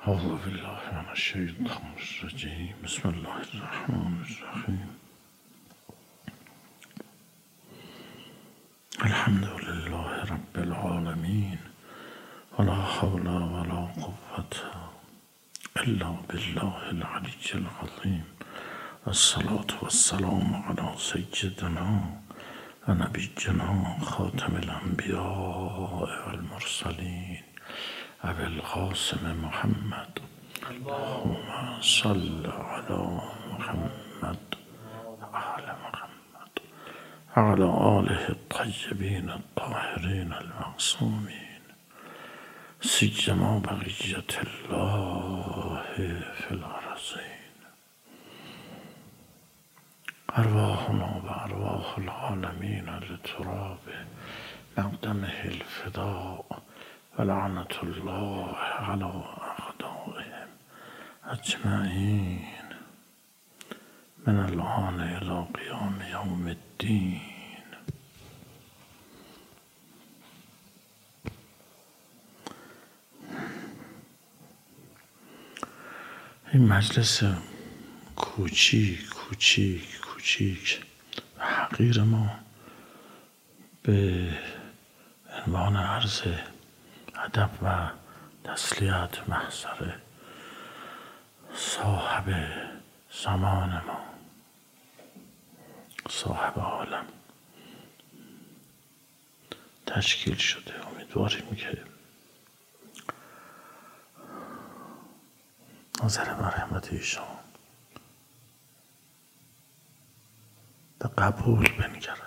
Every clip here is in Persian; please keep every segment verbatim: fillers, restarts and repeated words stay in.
اعوذ بالله من الشیطان الرجیم. بسم الله الرحمن الرحیم. الحمد لله رب العالمین ولا حول ولا قوة الا بالله العلی العظیم. الصلاة والسلام علی سیدنا و نبینا خاتم الانبیاء والمرسلین ابی القاسم محمد. اللهم صل علی محمد آل محمد وعلى آله الطیبین الطاهرین المعصومین سیما بقیة الله فی الارضین. ارواحنا و ارواح العالمین لتراب مقدمه الفداء ولعنة الله على أعدائهم أجمعين من الآن إلى قيام يوم الدين. این مجلس کوچیک کوچیک کوچیک و حقیر ما به عنوان عرض ادب و تسلیت محضر صاحب زمان ما، صاحب عالم تشکیل شده. امیدواریم که نظر مرحمت ایشان به قبول بنگرد.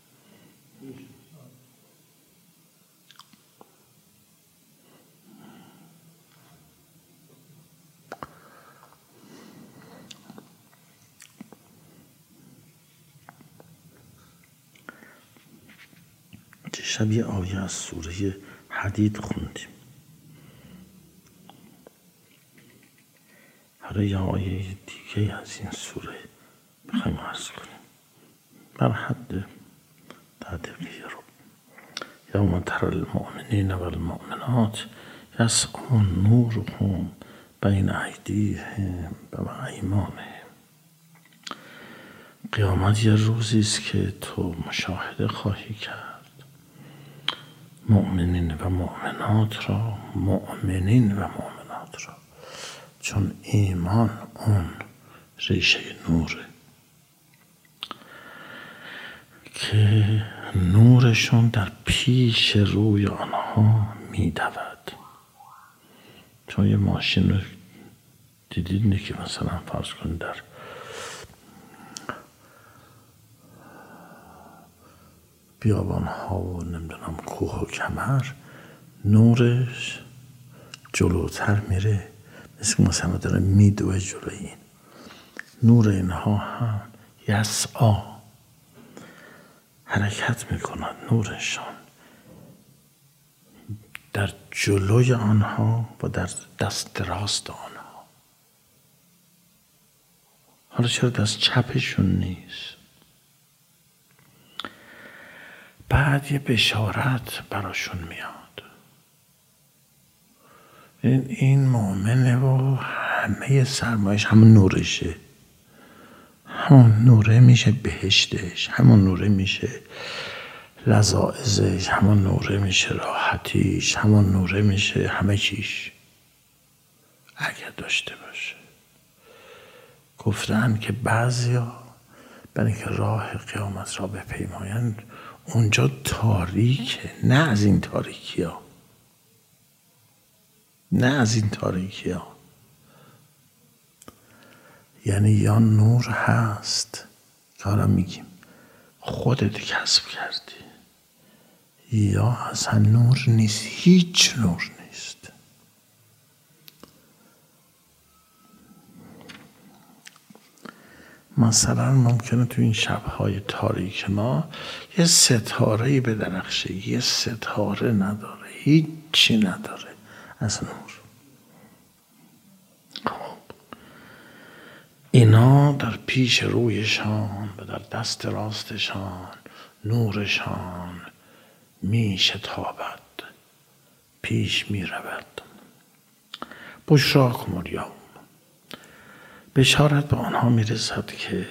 دیشب یه آیه از سوره حدید خوندیم. حالا یه آیه دیگه از این سوره بخوایم عرض کنیم بر حد تدقیق رو. یوم تری المؤمنین و المؤمنات یسعی نورهم بین ایدیهم و ایمانهم. قیامت یه روزی است که تو مشاهده خواهی کرد مؤمنین و مؤمنات را، مؤمنین و مؤمنات را، چون ایمان اون ریشه نوره که نورشون در پیش روی آنها میدود. چون یه ماشین رو دیدید نه که مثلا فرض کنید در بیابان ها و نمیدونم کوه و کمر نورش جلوتر میره، مثل مثلا داره میدوه جلوی این نور. اینها هم یسعی حرکت میکنند نورشان در جلوی آنها و در دست راست آنها. حالا چرا دست چپشون نیست؟ بعد یه بشارت براشون میاد. این این مؤمنه و همه سرمایش همون نورشه، همون نوره میشه بهشتش، همون نوره میشه لذاعزش، همون نوره میشه راحتیش، همون نوره میشه همه چیش اگر داشته باشه. گفتن که بعضیا برای اینکه راه قیامت را بپیمایند اونجا تاریکه، نه از این تاریکی ها، نه از این تاریکی ها. یعنی یا نور هست که حالا میگیم خودت کسب کردی، یا اصلا نور نیست، هیچ نور نیست. مثلا ممکنه تو این شبهای تاریک ما یه ستاره‌ای بدرخشه، یه ستاره نداره، هیچی نداره از نور. خب اینا در پیش رویشان و در دست راستشان نورشان می شتابد، پیش می رود. بشراکم الیوم، بشارت به آنها میرسد که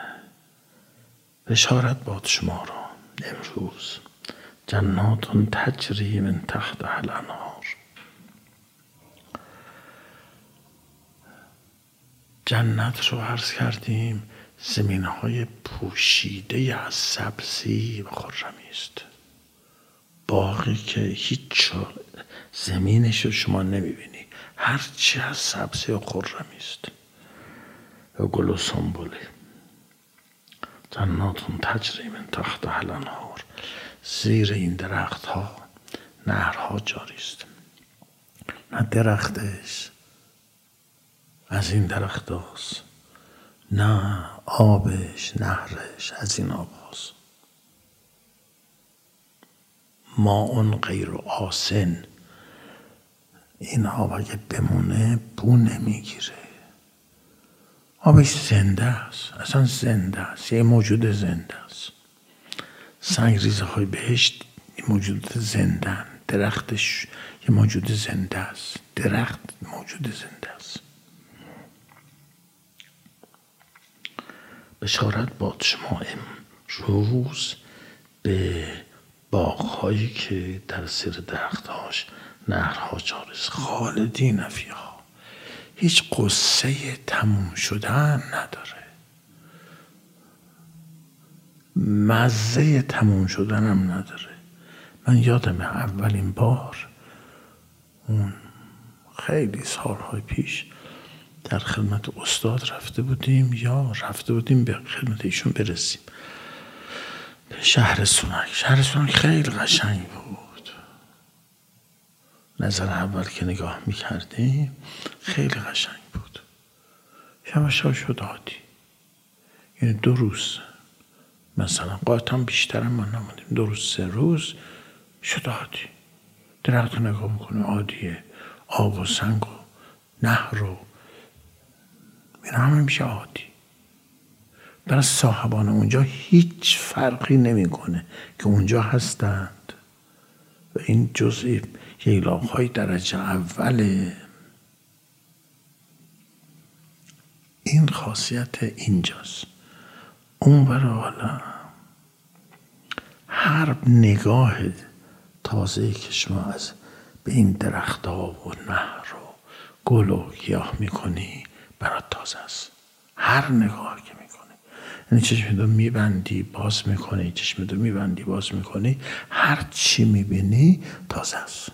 بشارت باد شما را امروز جنات تجری من تحتها الانهار، جنت رو عرض کردیم زمینهای پوشیده از سبزی و خرمی است، باغی که هیچ زمینش رو شما نمیبینی، هرچی از سبزی و خرمی است و گل و سنبله. جنات تجری من تحتها الانهار، زیر این درخت ها نهرها جاری است. نه درختش از این درخت هاست، نه آبش نهرش از این آب هاست. ماء غیر آسن، این آب اگه بمونه بو نمیگیره، آبش زنده است، اصلا زنده است، یه موجود زنده است. سنگریزه های بهشت یه موجود زنده، درختش یه موجود زنده است، درخت موجود زنده است. بشارت باد شما امروز به باغ‌هایی که در زیر درخت‌هاش نهرها جاری است، خالدین فیها، هیچ قصه تموم شدن نداره، مزه تموم شدن هم نداره. من یادم اولین بار اون خیلی سالهای پیش در خدمت استاد رفته بودیم یا رفته بودیم به خدمت ایشون برسیم به شهر سونک. شهر سونک خیلی قشنگ بود، نظر اول که نگاه میکردیم خیلی قشنگ بود. یواش یواش شد عادی، یعنی دو روز مثلا قاطعا بیشتر ما نموندیم، دو روز سه روز شد عادی. درخت نگاه میکنه عادیه، آب و سنگ و نهر و این همه میشه عادی. برای صاحبان اونجا هیچ فرقی نمیکنه که اونجا هستند و این جزئی ییلاق‌های درجه اوله. این خاصیت اینجاست. اون برای حالا هر نگاه تازه‌ای که شما از به این درخت‌ها و نهر و گل و گیاه میکنی برات تازه است. هر نگاه که میکنی، یعنی چشمتو میبندی باز میکنی، چشمتو میبندی باز میکنی، هر چی میبینی تازه است،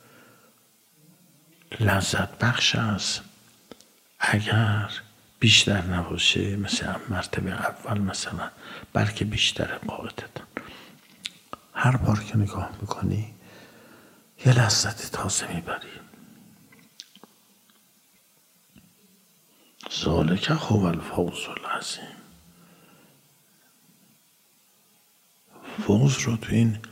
لذت بخش است. اگر بیشتر نباشه، مثلا مرتبه اول مثلا بلکه بیشتر قاعدتا، هر بار که نگاه میکنی یه لذت تازه میبری. ذالک هو الفوز العظیم. فوز رو تو این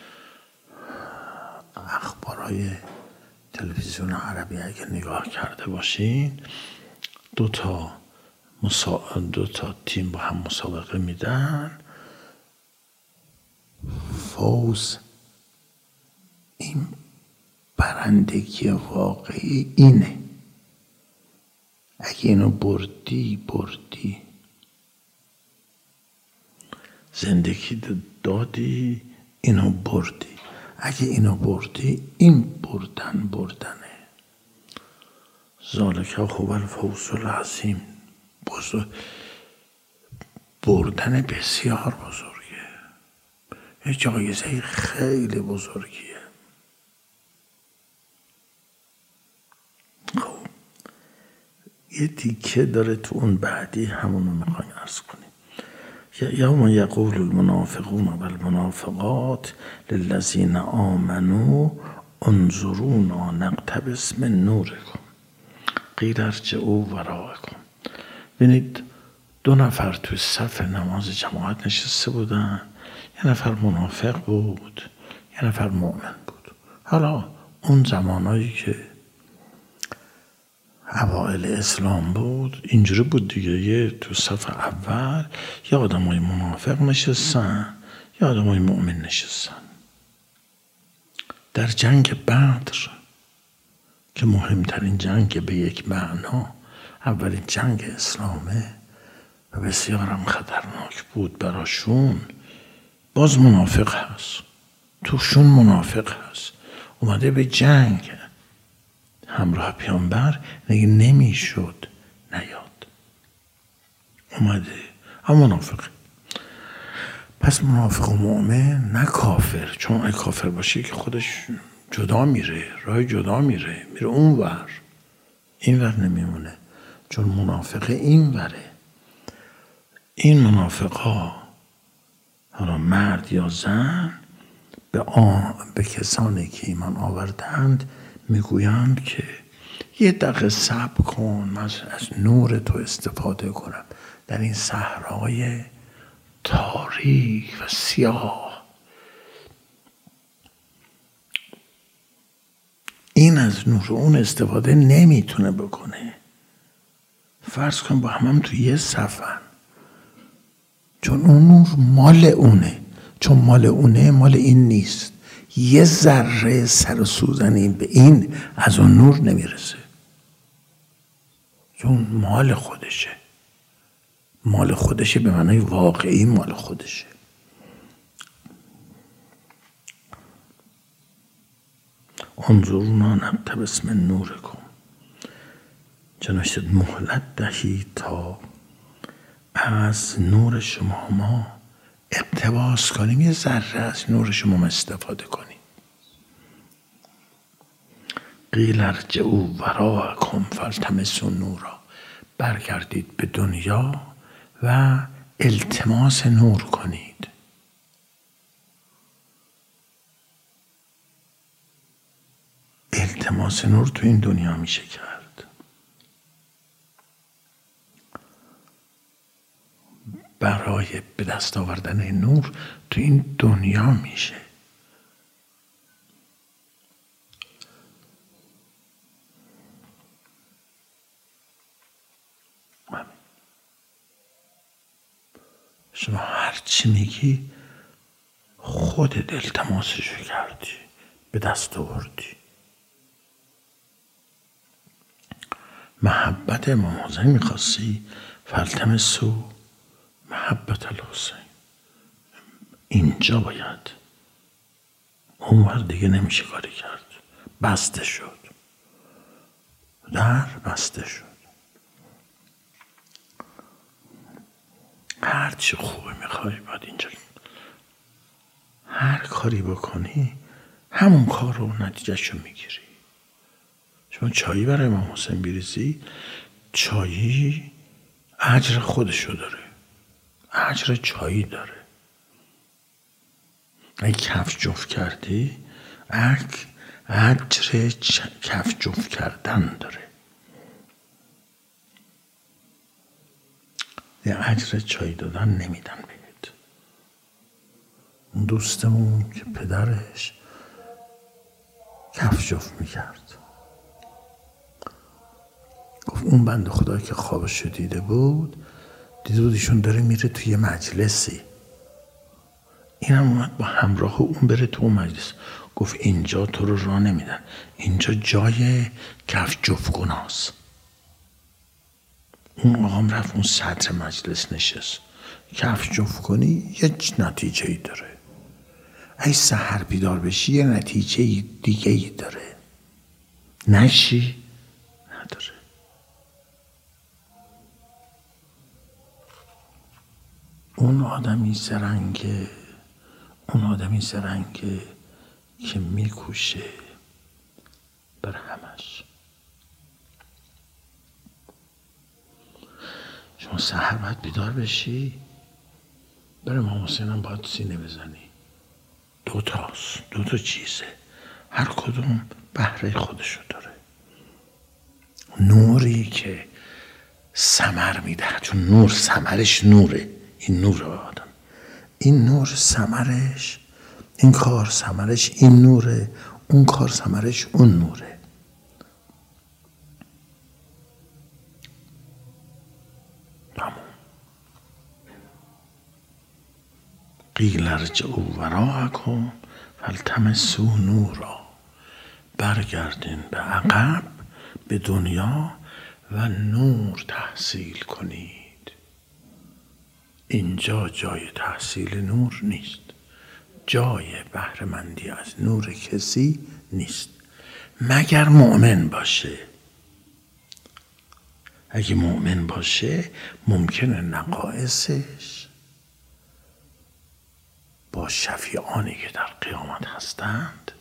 اخبارهای تلویزیون عربی اگه نگاه کرده باشین، دو تا مسا... دو تا تیم با هم مسابقه میدن. فوز این برندگی واقعی اینه، اگه اینو بردی بردی، زندگی دادی اینو بردی، اگه اینو بردی این بردن بردنه. ذالک هو الفوز العظیم. بزرگ بردن بسیار بزرگه، یه جایزه خیلی بزرگیه. خب یه تیکه داره تو اون بعدی، همونو میخوایم عرض کنیم. یوم یقول المنافقون والمنافقات للذین آمنوا انظرونا نقتبس من نورکم قیل ارجعوا وراءکم. ببینید دو نفر توی صف نماز جماعت نشسته بودن، یه نفر منافق بود، یه نفر مؤمن بود. حالا اون زمانایی که اوائل اسلام بود اینجوری بود دیگه، یه تو صف اول یه آدمای منافق نشستن، یه آدمای مؤمن نشستن. در جنگ بدر که مهمترین جنگ به یک معنا اولین جنگ اسلامه و بسیارم خطرناک بود براشون، باز منافق هست، توشون منافق هست، اومده به جنگ همراه پیامبر، نگه نمیشد نیاد، اومده اما منافق. پس منافق و مؤمن نه کافر، چون اگه کافر باشه که خودش جدا میره، راه جدا میره، میره اون ور، این ور نمیمونه، چون منافق این وره. این منافق ها، حالا مرد یا زن، به, آن به کسانی که ایمان آوردند میگویند که یه دقیقه صبر کن، من از نور تو استفاده کنم در این صحرای تاریک و سیاه. این از نور اون استفاده نمیتونه بکنه. فرض کن با هم, هم تو یه صفن، چون اون نور مال اونه، چون مال اونه مال این نیست. یه ذره سر و سوزنی به این از اون نور نمیرسه، چون مال خودشه. مال خودشه به معنای واقعی مال خودشه. انظرونا نقتبس من نورکم، چنانچه مهلت دهید تا از نور شما ما اقتباس کنیم، یه ذره از نور شما استفاده کنیم. قیل ارجعوا وراءکم فالتمسوا نورا، برگردید به دنیا و التماس نور کنید. التماس نور تو این دنیا میشه کرد. برای به دست آوردن نور تو این دنیا میشه. شما هر چی میگی خودت التماسشو کردی، به دست آوردی. محبت امام حسین میخواستی، فالتمسوا محبت الحسین. اینجا باید، اونور دیگه نمیشه کاری کرد. بسته شد، در بسته شد. هر چی خوبه میخوای باید اینجا، هر کاری بکنی همون کار رو نتیجهشو میگیری. شما چایی برای امام حسین بریزی، چایی اجر خودشو داره، اجر چایی داره. اگه کف جفت کردی، اجر کف جفت کردن داره. یه اجر چای دادن نمیدن بهت. اون دوستمون که پدرش کف جفت میکرد، گفت اون بنده خدا که خوابشو دیده بود، دیده بود ایشون داره میره توی مجلسی، این هم اومد با همراه اون بره تو اون مجلس. گفت اینجا تو رو راه نمیدن، اینجا جای کف جفت گناست. اون آقام رفت اون صدر مجلس نشست. کف جفت کنی یه نتیجه ای داره، ای سحر بیدار بشی یه نتیجه دیگه ای داره، نشی نداره. اون آدمی زرنگه، اون آدمی زرنگه که میکوشه بر همش. شما سحر باید بیدار بشی، برای امام حسین هم باید سینه بزنی. دو تاست، دو تا چیزه، هر کدوم بهره خودشو داره. نوری که ثمر میده، چون نور ثمرش نوره، این نور آدم، این نور ثمرش، این کار ثمرش این نوره، اون کار ثمرش اون نوره. قیل ارجعوا وراءکم فالتمسوا نورا، برگردین به عقب به دنیا و نور تحصیل کنید. اینجا جای تحصیل نور نیست، جای بهره‌مندی از نور کسی نیست مگر مؤمن باشه. اگه مؤمن باشه ممکنه نقایصش با شفیعانی که در قیامت هستند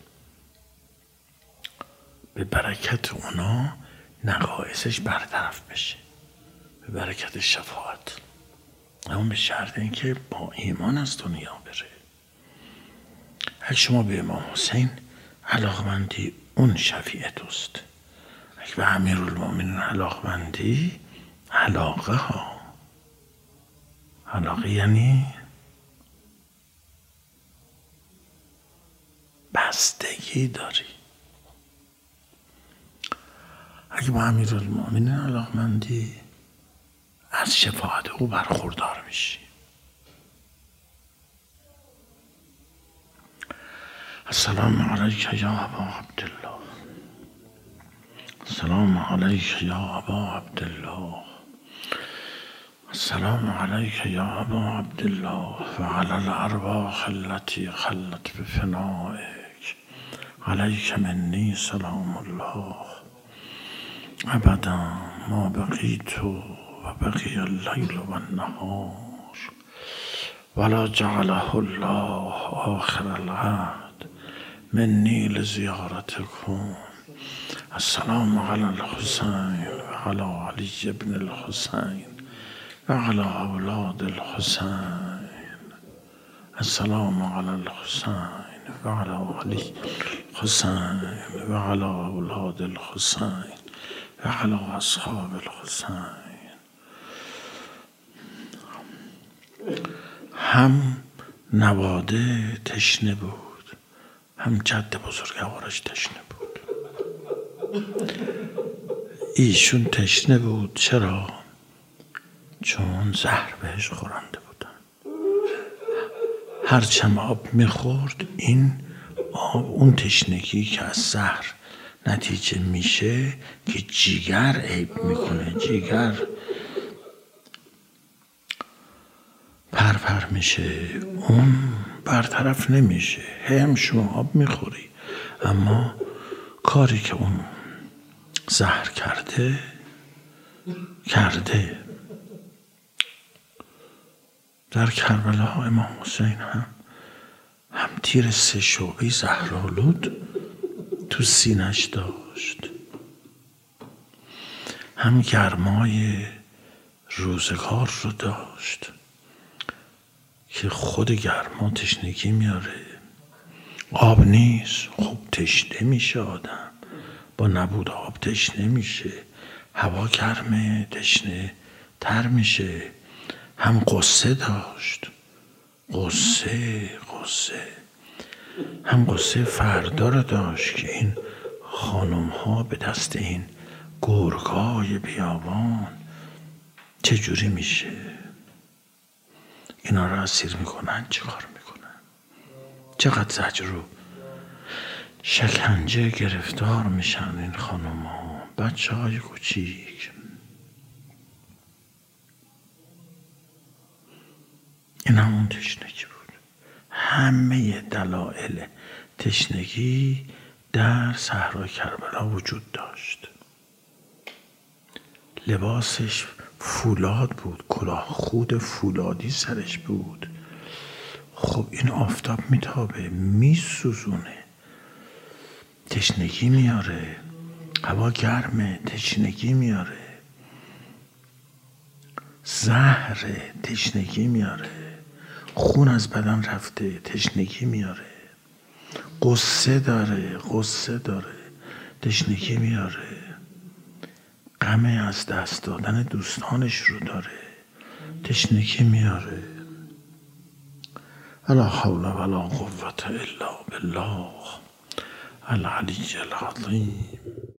به برکت اونا نقایصش برطرف بشه، به برکت شفاعت، اما به شرط اینکه با ایمان از دنیا بره. اگه شما به امام حسین علاقمندی اون شفیع توست، اگه به امیرالمومنین علاقمندی، علاقه ها علاقه یعنی بستگی داری. اگه با امیرالمومنین علاقمندی از شفاعت او برخوردار میشی. السلام علیک یا ابا عبدالله، السلام علیک یا ابا عبدالله، السلام علیک یا ابا عبدالله و علی الارواح التي خلت بفنائک، علیک منی سلام الله ابدا ما بقیت و بقی اللیل و النهار ولا جعله الله آخر العهد منی لزیارتکم. السلام علی الحسین و علی علی بن الحسین و علی اولاد الحسین. السلام علی الحسین و علی علی الحسین و علی اولاد الحسین و علی اصحاب الحسین. هم نواده تشنه بود، هم جد بزرگوارش تشنه بود. ایشون تشنه بود چرا؟ چون زهر بهش خورنده بودن. هرچم آب میخورد این آب، اون تشنگی که از زهر نتیجه میشه که جیگر عیب میکنه، جیگر پرپر میشه، اون برطرف نمیشه. هم شما آب میخوری اما کاری که اون زهر کرده کرده. در کربلا امام حسین هم هم تیر سه شعبه زهرآلود تو سینش داشت، هم گرمای روزگار رو داشت که خود گرما تشنگی میاره. آب نیست، خوب تشنه میشه آدم، با نبود آب تشنه میشه. هوا گرمه تشنه تر میشه. هم قصه داشت، قصه قصه هم قصه فردا رو داشت که این خانم ها به دست این گرگای بیابان چجوری میشه، اینا رو اسیر میکنن، چه کار میکنن، چقدر زجر رو شکنجه گرفتار میشن این خانم ها، بچه های کوچیک. این همون تشنگی بود. همه دلایل تشنگی در صحرای کربلا وجود داشت. لباسش فولاد بود، کلاه خود فولادی سرش بود. خب این آفتاب میتابه، میسوزونه، تشنگی میاره. هوا گرمه، تشنگی میاره. زهر تشنگی میاره. خون از بدن رفته، تشنگی میاره. قصه داره، قصه داره، تشنگی میاره. غم از دست دادن دوستانش رو داره، تشنگی میاره. لا حول ولا قوة الا بالله العلی العظیم.